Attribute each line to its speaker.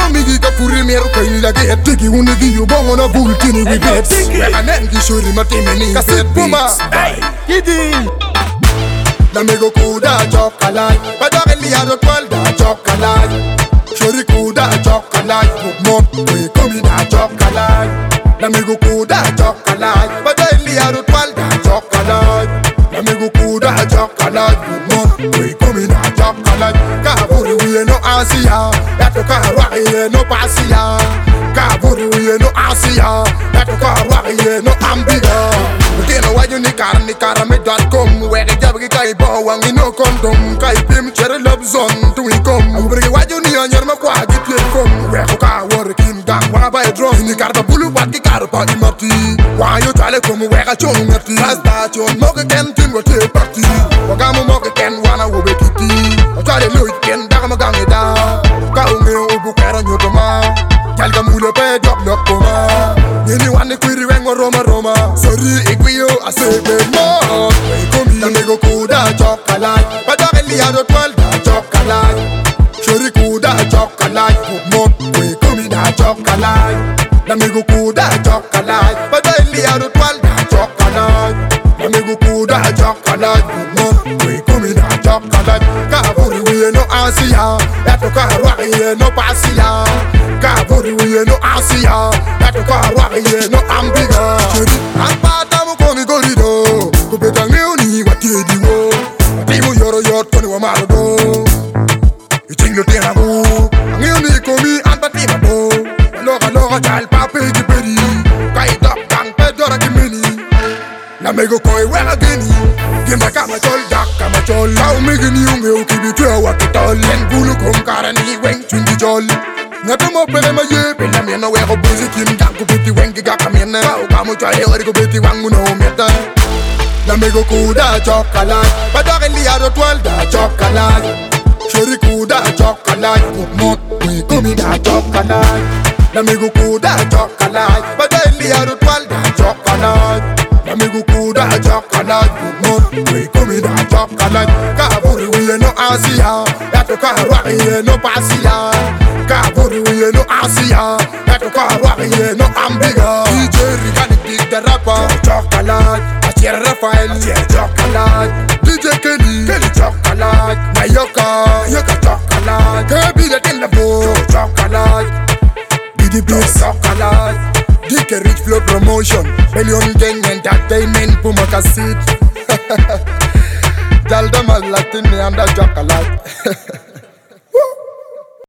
Speaker 1: migi ka puri meru ka ila get tiki uni video bongo na bultini we bets weka nengi shuri matimeni kasit puma Kidi la mego kuda chokalai badore liado twal da chokalai shuri kuda chokalai mok we komi da chokalai la mego kuda chokalai badore liado twal da chokalai la mego kuda chokalai mok we komi da chokalai kaburi we no Asia yato karwa no pasia kaburi we no Asia yato karwa no ambiga Kena waju ni kara me .com Wege jabgi kai bawang ino kondom Kai pim chere love zone tu ikom Ubrigi waju ni anyer ma kwa git ye kom Weko ka workin gang wana bay drum Ni karta bulu bat ki karpa imati Wayo tale kom wega chong ngati Rasta chon moke ken tin wote party Wagamu moke ken wana ube kiti Tale loit ken daga magangi da Ka unge ubu kera nyotoma Jalga mule pe dok lok koma Nini wani kwiri wengo Roma Sorry ikwiyo asebe mo Weikomi na mego kuda chokalai Badore liado twal da chokalai Shori kuda chokalai Mok weikomi da chokalai Na mego kuda chokalai Badore liado twal da chokalai Na mego kuda chokalai Mok weikomi da chokalai Kaburi we no Asia Yato karwa no pasia Kaburi we no Asia Yato karwa no ambiga Shori Alpata mo komi gorido Kubeta ngeoni watedi wo Watimu yoro yot koni wa marodo Ichingo tena go Ngeoni komi alpati mabo Loga chal pape jiperi Kai dok kang pedora kimeni Na mego koi wela geni Gimba kama chol dak kama chol Lau migini unge ukibi tuya wakitol Len bulu kum karani weng chundi chol Ngato mo pele ma ye pele miena weko buzi kim gang kubiti wengi gaka miena Kau kamu chale ori kubiti wangu no meta Na mego kuda chokalai Badore liado twal da chokalai Shori kuda chokalai Mok we komi da chokalai Na mego kuda chokalai Badore liado twal da chokalai Na mego kuda chokalai Mok we komi da chokalai Kaburi we no Asia Yato karwa no pasia Kaburi we no Asia Yato karwa no ambiga DJ Rigani big the rapper Chocolate Achier Rafael Achier chocolate DJ Kenny chocolate Nayoka chocolate Kebi the Tillabo chocolate BDB chocolate DK Rich Flow Promotion Million Gang Entertainment Puma Cassette Jalda Malatini and the chocolate